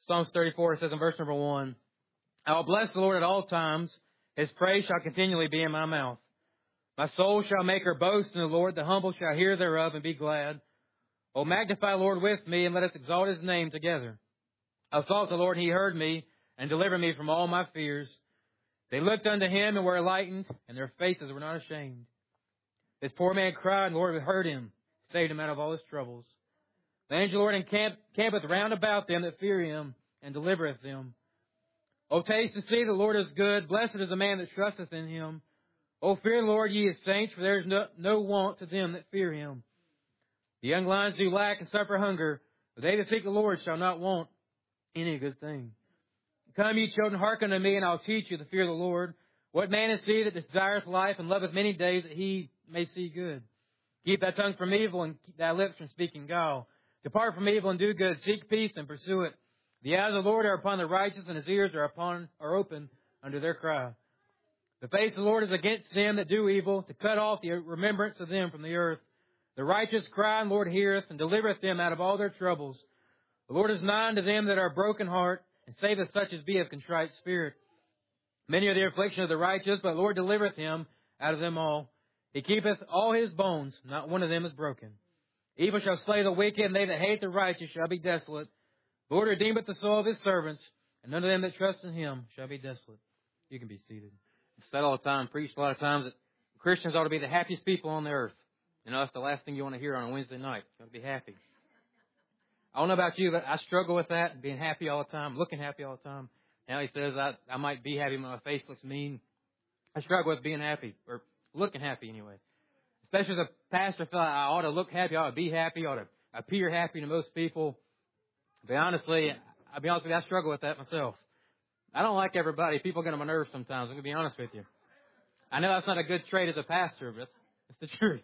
Psalms 34 says in verse number 1, I will bless the Lord at all times. His praise shall continually be in my mouth. My soul shall make her boast in the Lord. The humble shall hear thereof and be glad. O magnify the Lord with me, and let us exalt his name together. I sought the Lord, and he heard me, and delivered me from all my fears. They looked unto him and were enlightened, and their faces were not ashamed. This poor man cried, and the Lord heard him, saved him out of all his troubles. The angel of the Lord encampeth round about them that fear him, and delivereth them. O taste and see the Lord is good. Blessed is the man that trusteth in him. O fear the Lord, ye his saints, for there is no want to them that fear him. The young lions do lack and suffer hunger, but they that seek the Lord shall not want any good thing. Come, ye children, hearken unto me, and I'll teach you the fear of the Lord. What man is he that desireth life and loveth many days, that he may see good? Keep thy tongue from evil, and keep thy lips from speaking guile. Depart from evil and do good. Seek peace and pursue it. The eyes of the Lord are upon the righteous, and his ears are open unto their cry. The face of the Lord is against them that do evil, to cut off the remembrance of them from the earth. The righteous cry, and the Lord heareth, and delivereth them out of all their troubles. The Lord is nigh unto them that are broken heart, and saveth such as be of contrite spirit. Many are the affliction of the righteous, but the Lord delivereth him out of them all. He keepeth all his bones, not one of them is broken. Evil shall slay the wicked, and they that hate the righteous shall be desolate. The Lord redeemeth the soul of his servants, and none of them that trust in him shall be desolate. You can be seated. I've said all the time, preached a lot of times, that Christians ought to be the happiest people on the earth. You know, that's the last thing you want to hear on a Wednesday night. You want to be happy. I don't know about you, but I struggle with that, being happy all the time, looking happy all the time. Now he says I might be happy when my face looks mean. I struggle with being happy, or looking happy anyway. Especially as a pastor, I feel like I ought to look happy, I ought to be happy, I ought to appear happy to most people. But honestly, I'll be honest with you, I struggle with that myself. I don't like everybody. People get on my nerves sometimes. I'm going to be honest with you. I know that's not a good trait as a pastor, but it's the truth.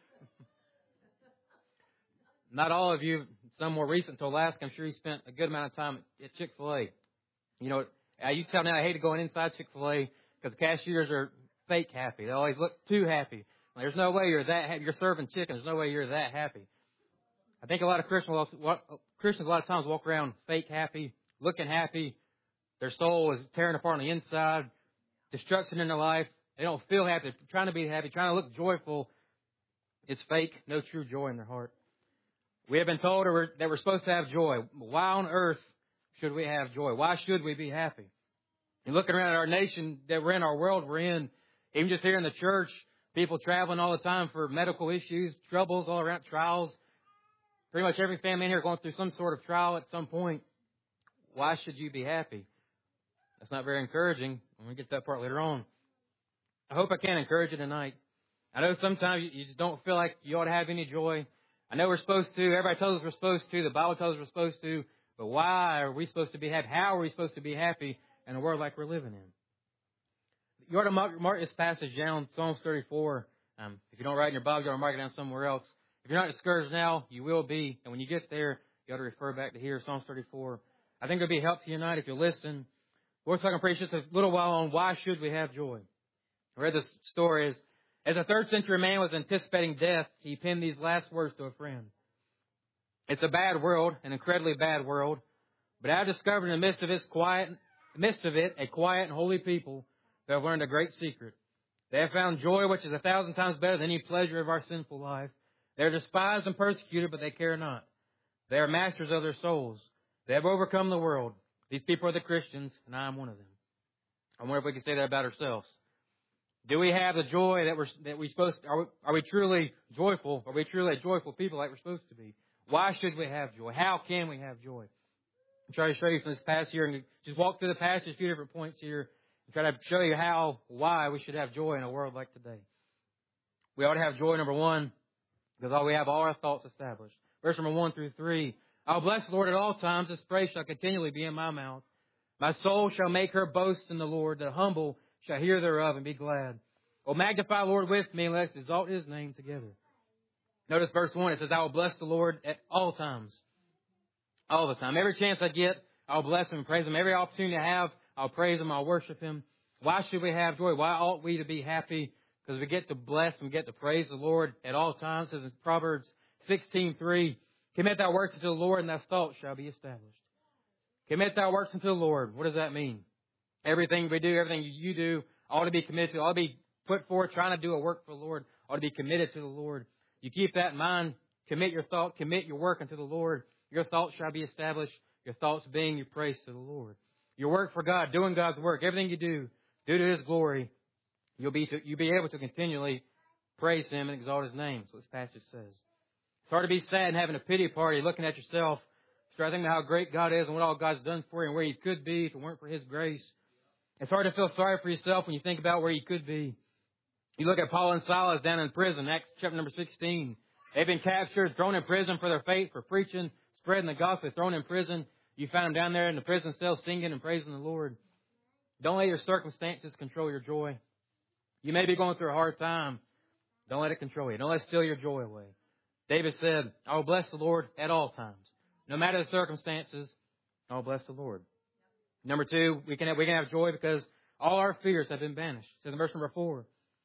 Not all of you, some more recent to Alaska, I'm sure you spent a good amount of time at Chick-fil-A. You know, I used to tell now I hate going inside Chick-fil-A because the cashiers are fake happy. They always look too happy. There's no way you're that happy. You're serving chicken. There's no way you're that happy. I think a lot of Christians a lot of times walk around fake happy, looking happy. Their soul is tearing apart on the inside, destruction in their life. They don't feel happy. They're trying to be happy, trying to look joyful. It's fake, no true joy in their heart. We have been told that we're supposed to have joy. Why on earth should we have joy? Why should we be happy? And looking around at our nation that we're in, our world we're in, even just here in the church, people traveling all the time for medical issues, troubles all around, trials. Pretty much every family in here going through some sort of trial at some point. Why should you be happy? That's not very encouraging. I'm going to get to that part later on. I hope I can encourage you tonight. I know sometimes you just don't feel like you ought to have any joy. I know we're supposed to. Everybody tells us we're supposed to. The Bible tells us we're supposed to. But why are we supposed to be happy? How are we supposed to be happy in a world like we're living in? You ought to mark this passage down, Psalms 34. If you don't write in your Bible, you ought to mark it down somewhere else. If you're not discouraged now, you will be. And when you get there, you ought to refer back to here, Psalms 34. I think it'll be help to you tonight if you listen. We're talking preach just a little while on why should we have joy. I read this story as a 3rd century man was anticipating death, he penned these last words to a friend. It's a bad world, an incredibly bad world, but I have discovered in the midst of it, a quiet and holy people who have learned a great secret. They have found joy, which is 1,000 times better than any pleasure of our sinful life. They are despised and persecuted, but they care not. They are masters of their souls. They have overcome the world. These people are the Christians, and I am one of them. I wonder if we can say that about ourselves. Do we have the joy that we're supposed to? Are we truly joyful? Are we truly a joyful people like we're supposed to be? Why should we have joy? How can we have joy? I'm trying to show you from this past year, and just walk through the passage, a few different points here, and try to show you why we should have joy in a world like today. We ought to have joy, number one, because we have all our thoughts established. Verse number 1 through 3. I'll bless the Lord at all times. His praise shall continually be in my mouth. My soul shall make her boast in the Lord. The humble shall hear thereof and be glad. O magnify the Lord with me, and let us exalt his name together. Notice verse 1. It says, I will bless the Lord at all times. All the time. Every chance I get, I'll bless him and praise him. Every opportunity I have, I'll praise him, I'll worship him. Why should we have joy? Why ought we to be happy? Because we get to bless and we get to praise the Lord at all times. It says in Proverbs 16:3, commit thy works to the Lord, and thy thoughts shall be established. Commit thy works unto the Lord. What does that mean? Everything we do, everything you do, ought to be committed to, ought to be put forward, trying to do a work for the Lord, ought to be committed to the Lord. You keep that in mind. Commit your thought, commit your work unto the Lord. Your thoughts shall be established. Your thoughts being your praise to the Lord. Your work for God, doing God's work, everything you do to His glory, you'll be able to continually praise Him and exalt His name. That's what this passage says. It's hard to be sad and having a pity party, looking at yourself, starting thinking about how great God is and what all God's done for you and where you could be if it weren't for His grace. It's hard to feel sorry for yourself when you think about where you could be. You look at Paul and Silas down in prison, Acts chapter number 16. They've been captured, thrown in prison for their faith, for preaching, spreading the gospel, thrown in prison. You found them down there in the prison cell singing and praising the Lord. Don't let your circumstances control your joy. You may be going through a hard time. Don't let it control you. Don't let it steal your joy away. David said, I will bless the Lord at all times. No matter the circumstances, I will bless the Lord. Number 2, we can have joy because all our fears have been banished. It says in verse number 4,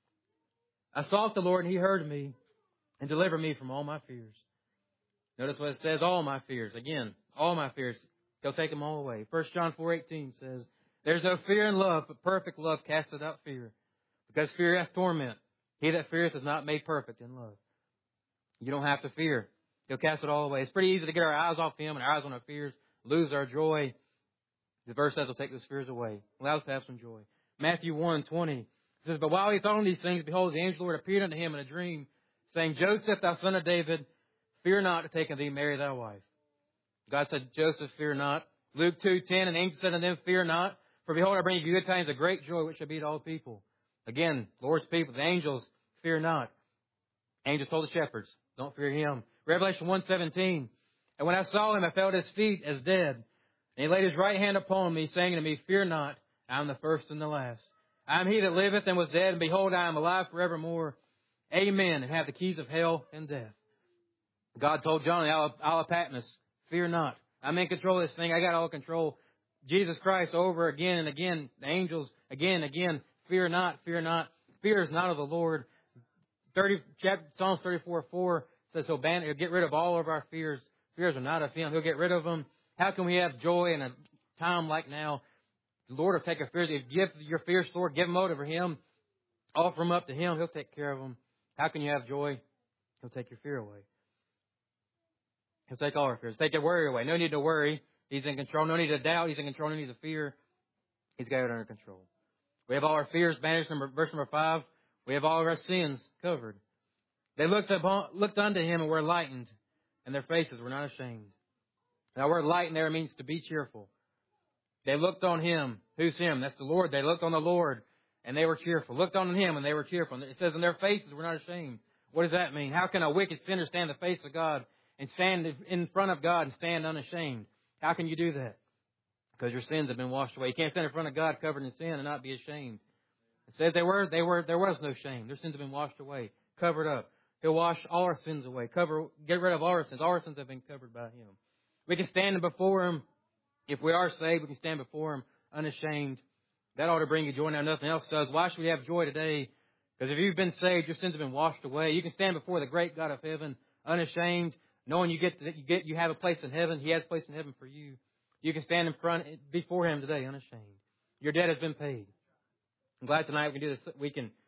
I sought the Lord and He heard me and delivered me from all my fears. Notice what it says, all my fears. Again, all my fears. He'll take them all away. 1 John 4:18 says, there's no fear in love, but perfect love casteth out fear. Because fear hath torment. He that feareth is not made perfect in love. You don't have to fear. He'll cast it all away. It's pretty easy to get our eyes off Him and our eyes on our fears, lose our joy. The verse says He'll take those fears away. Allow us to have some joy. Matthew 1:20 says, but while he thought on these things, behold, the angel of the Lord appeared unto him in a dream, saying, Joseph, thou son of David, fear not to take unto thee Mary thy wife. God said, Joseph, fear not. Luke 2:10, and the angel said unto them, fear not, for behold, I bring you good tidings of great joy, which shall be to all people. Again, Lord's people, the angels, fear not. Angels told the shepherds, don't fear him. Revelation 1:17, and when I saw him, I fell at his feet as dead. And he laid his right hand upon me, saying to me, fear not, I am the first and the last. I am he that liveth and was dead, and behold, I am alive forevermore. Amen, and have the keys of hell and death. God told John the Isle of Patmos, fear not. I'm in control of this thing. I got all control. Jesus Christ over again and again. The angels again and again. Fear not, fear not. Fear is not of the Lord. Psalms 34:4 says he'll get rid of all of our fears. Fears are not of Him. He'll get rid of them. How can we have joy in a time like now? The Lord will take our fears. If you give your fears to the Lord, give them over to Him. Offer them up to Him. He'll take care of them. How can you have joy? He'll take your fear away. He'll take all our fears. Take your worry away. No need to worry. He's in control. No need to doubt. He's in control. No need to fear. He's got it under control. We have all our fears banished. Verse number 5. We have all of our sins covered. They looked unto Him and were lightened, and their faces were not ashamed. That word lighten there means to be cheerful. They looked on Him. Who's Him? That's the Lord. They looked on the Lord, and they were cheerful. Looked on Him, and they were cheerful. It says, and their faces were not ashamed. What does that mean? How can a wicked sinner stand in the face of God and stand in front of God and stand unashamed? How can you do that? Because your sins have been washed away. You can't stand in front of God covered in sin and not be ashamed. It says there was no shame. Their sins have been washed away, covered up. He'll wash all our sins away, get rid of all our sins. All our sins have been covered by Him. We can stand before Him. If we are saved, we can stand before Him unashamed. That ought to bring you joy. Now, nothing else does. Why should we have joy today? Because if you've been saved, your sins have been washed away. You can stand before the great God of heaven unashamed, knowing you have a place in heaven. He has a place in heaven for you. You can stand before Him today unashamed. Your debt has been paid. I'm glad tonight we can do this. We can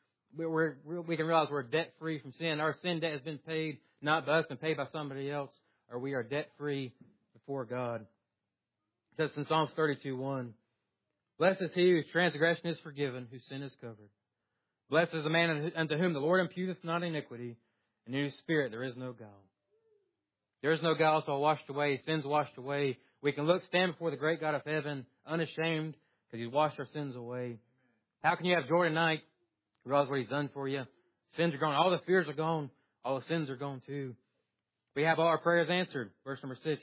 realize we're debt free from sin. Our sin debt has been paid, not by us, been paid by somebody else, or we are debt free before God. It says in Psalms 32:1, blessed is he whose transgression is forgiven, whose sin is covered. Blessed is the man unto whom the Lord imputeth not iniquity, and in whose spirit there is no guile. There is no guile, so washed away, sins washed away. We can stand before the great God of heaven unashamed because He's washed our sins away. How can you have joy tonight? Realize what He's done for you. Sins are gone. All the fears are gone. All the sins are gone too. We have all our prayers answered. Verse number 6.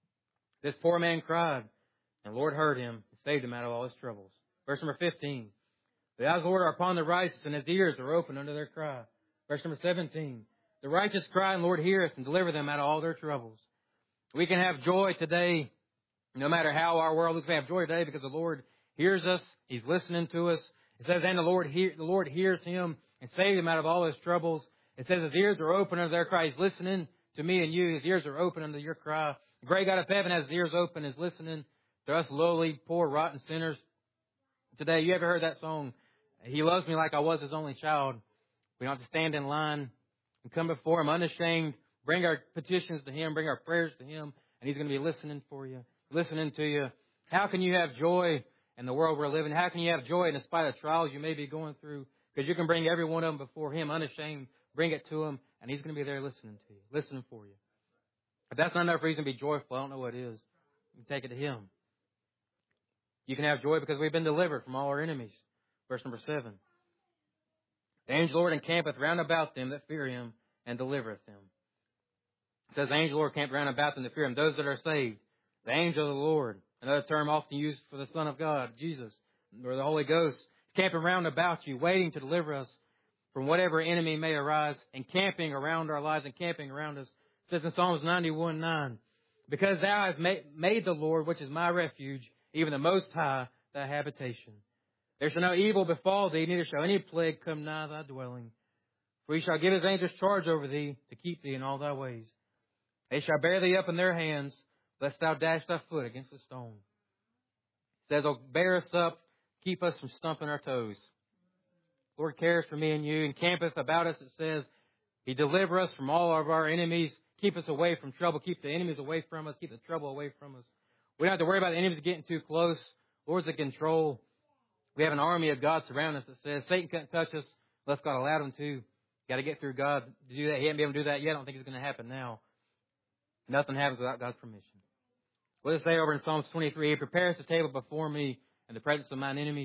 This poor man cried, and the Lord heard him and saved him out of all his troubles. Verse number 15. The eyes of the Lord are upon the righteous, and His ears are open unto their cry. Verse number 17. The righteous cry, and the Lord heareth and deliver them out of all their troubles. We can have joy today, no matter how our world looks. We have joy today because the Lord hears us. He's listening to us. It says, and the Lord hears him and saves him out of all his troubles. It says His ears are open unto their cry. He's listening to me and you. His ears are open unto your cry. The great God of heaven has His ears open, is listening To us lowly, poor, rotten sinners today, you ever heard that song, He loves me like I was His only child? We don't have to stand in line and come before Him unashamed, bring our petitions to Him, bring our prayers to Him, and He's going to be listening for you, listening to you. How can you have joy in the world we're living? How can you have joy in spite of trials you may be going through? Because you can bring every one of them before Him unashamed, bring it to Him, and He's going to be there listening to you, listening for you. If that's not enough reason to be joyful, I don't know what is. You take it to Him. You can have joy because we've been delivered from all our enemies. Verse number 7. The angel Lord encampeth round about them that fear Him and delivereth them. It says the angel Lord campeth round about them that fear Him, those that are saved. The angel of the Lord, another term often used for the Son of God, Jesus, or the Holy Ghost, is camping round about you, waiting to deliver us from whatever enemy may arise, encamping around our lives, encamping around us. It says in Psalms 91:9, because Thou hast made the Lord, which is my refuge, even the Most High, Thy habitation. There shall no evil befall thee, neither shall any plague come nigh thy dwelling. For He shall give His angels charge over thee, to keep thee in all thy ways. They shall bear thee up in their hands, lest thou dash thy foot against a stone. It says, they'll bear us up, keep us from stumping our toes. Lord cares for me and you, and campeth about us, it says. He deliver us from all of our enemies, keep us away from trouble, keep the enemies away from us, keep the trouble away from us. We don't have to worry about the enemies getting too close. Lord's in control. We have an army of God surrounding us that says Satan couldn't touch us unless God allowed him to. Got to get through God to do that. He hasn't been able to do that yet. I don't think it's going to happen now. Nothing happens without God's permission. What does it say over in Psalms 23? He prepares the table before me in the presence of mine enemies.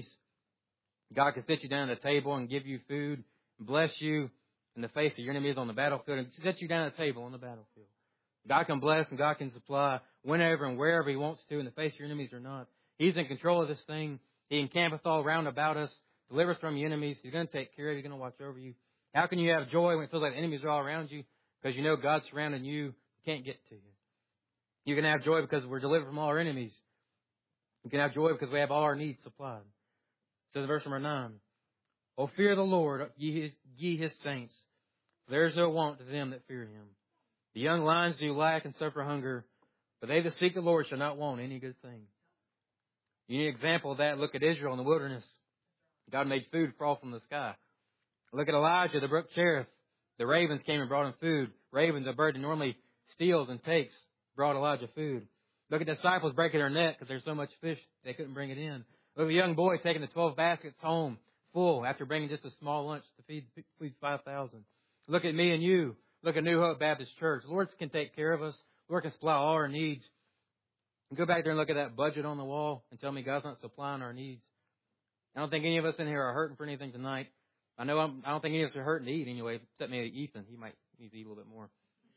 God can sit you down at the table and give you food, and bless you in the face of your enemies on the battlefield, and sit you down at the table on the battlefield. God can bless and God can supply whenever and wherever He wants to in the face of your enemies or not. He's in control of this thing. He encampeth all round about us, delivers from your enemies. He's going to take care of you. He's going to watch over you. How can you have joy when it feels like the enemies are all around you? Because you know God's surrounding you. He can't get to you. You can have joy because we're delivered from all our enemies. You can have joy because we have all our needs supplied. It says in verse number 9, O fear the Lord, ye His saints, for there is no want to them that fear Him. The young lions do lack and suffer hunger, but they that seek the Lord shall not want any good thing. You need an example of that. Look at Israel in the wilderness. God made food fall from the sky. Look at Elijah, the brook Cherith. The ravens came and brought him food. Ravens, a bird that normally steals and takes, brought Elijah food. Look at the disciples breaking their net because there's so much fish they couldn't bring it in. Look at a young boy taking the 12 baskets home full after bringing just a small lunch to feed 5,000. Look at me and you. Look at New Hope Baptist Church. The Lord can take care of us. The Lord can supply all our needs. Go back there and look at that budget on the wall and tell me God's not supplying our needs. I don't think any of us in here are hurting for anything tonight. I don't think any of us are hurting to eat anyway, except maybe Ethan. He might need to eat a little bit more.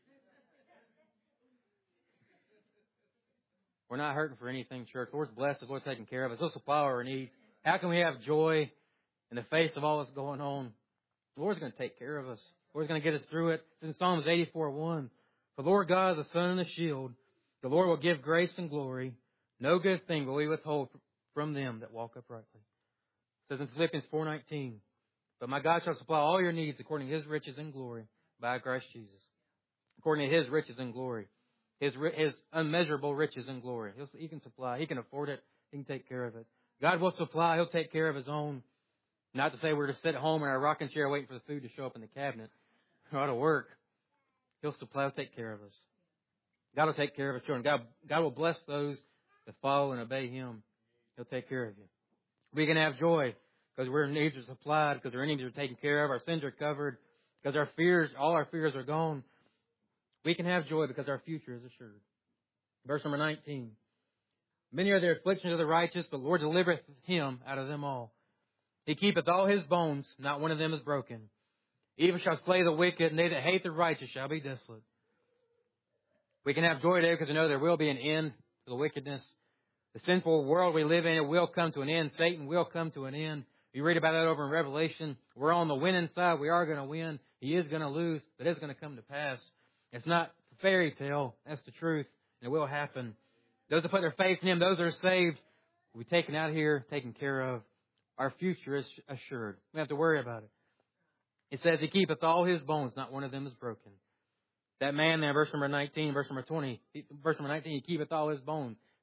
We're not hurting for anything, church. The Lord's blessed. The Lord's taking care of us. He'll supply our needs. How can we have joy in the face of all that's going on? The Lord's going to take care of us. The Lord's going to get us through it. It's in Psalms 84:1. For the Lord God is the sun and the shield. The Lord will give grace and glory. No good thing will He withhold from them that walk uprightly. It says in Philippians 4:19, but my God shall supply all your needs according to His riches and glory by Christ Jesus. According to His riches and glory. His unmeasurable riches and glory. He can supply. He can afford it. He can take care of it. God will supply. He'll take care of His own. Not to say we're to sit at home in our rocking chair waiting for the food to show up in the cabinet. Or to work. He'll supply. He'll take care of us. God will take care of His children. God will bless those that follow and obey Him. He'll take care of you. We can have joy because our needs are supplied, because our enemies are taken care of, our sins are covered, because all our fears are gone. We can have joy because our future is assured. Verse number 19. Many are the afflictions of the righteous, but the Lord delivereth him out of them all. He keepeth all his bones, not one of them is broken. Evil shall slay the wicked, and they that hate the righteous shall be desolate. We can have joy today because we know there will be an end to the wickedness. The sinful world we live in, it will come to an end. Satan will come to an end. You read about that over in Revelation. We're on the winning side. We are going to win. He is going to lose, but it's going to come to pass. It's not a fairy tale. That's the truth, and it will happen. Those that put their faith in Him, those that are saved, will be taken out here, taken care of. Our future is assured. We don't have to worry about it. It says, He keepeth all His bones, not one of them is broken. That man there, verse number 19, verse number 20, verse number 19, He keepeth all His bones.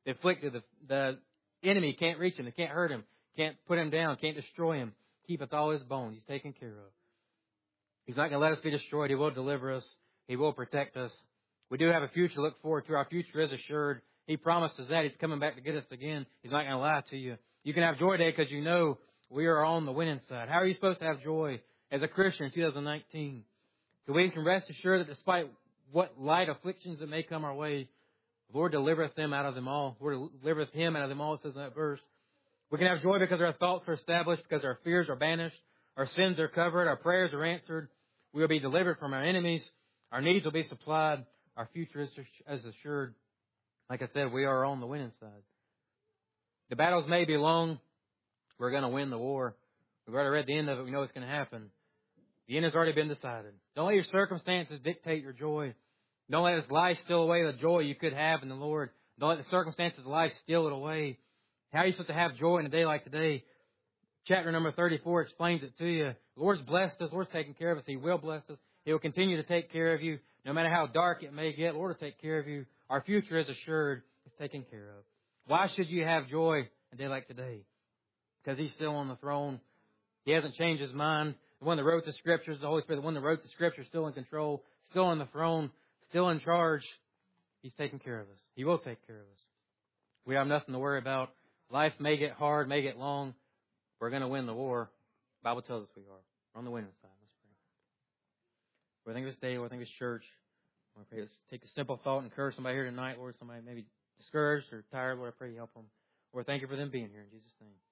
The afflicted, the enemy can't reach him. They can't hurt him. Can't put him down. Can't destroy him. Keepeth all his bones. He's taken care of. He's not going to let us be destroyed. He will deliver us. He will protect us. We do have a future to look forward to. Our future is assured. He promises that. He's coming back to get us again. He's not going to lie to you. You can have joy today because you know we are on the winning side. How are you supposed to have joy as a Christian in 2019? So we can rest assured that despite what light afflictions that may come our way, the Lord delivereth them out of them all. The Lord delivereth him out of them all, it says in that verse. We can have joy because our thoughts are established, because our fears are banished, our sins are covered, our prayers are answered. We will be delivered from our enemies. Our needs will be supplied. Our future is assured. Like I said, we are on the winning side. The battles may be long. We're going to win the war. We've already read the end of it. We know it's going to happen. The end has already been decided. Don't let your circumstances dictate your joy. Don't let this life steal away the joy you could have in the Lord. Don't let the circumstances of life steal it away. How are you supposed to have joy in a day like today? Chapter number 34 explains it to you. The Lord's blessed us. The Lord's taking care of us. He will bless us. He will continue to take care of you. No matter how dark it may get, the Lord will take care of you. Our future is assured. It's taken care of. Why should you have joy a day like today? Because He's still on the throne. He hasn't changed His mind. The one that wrote the Scriptures, the Holy Spirit, the one that wrote the Scriptures, still in control, still on the throne, still in charge. He's taking care of us. He will take care of us. We have nothing to worry about. Life may get hard, may get long. We're going to win the war. The Bible tells us we are. We're on the winning side. Let's pray. Lord, thank you for this day. Lord, thank you for this church. Lord, I pray let's take a simple thought and encourage somebody here tonight. Lord, somebody maybe discouraged or tired. Lord, I pray you help them. Lord, thank you for them being here in Jesus' name.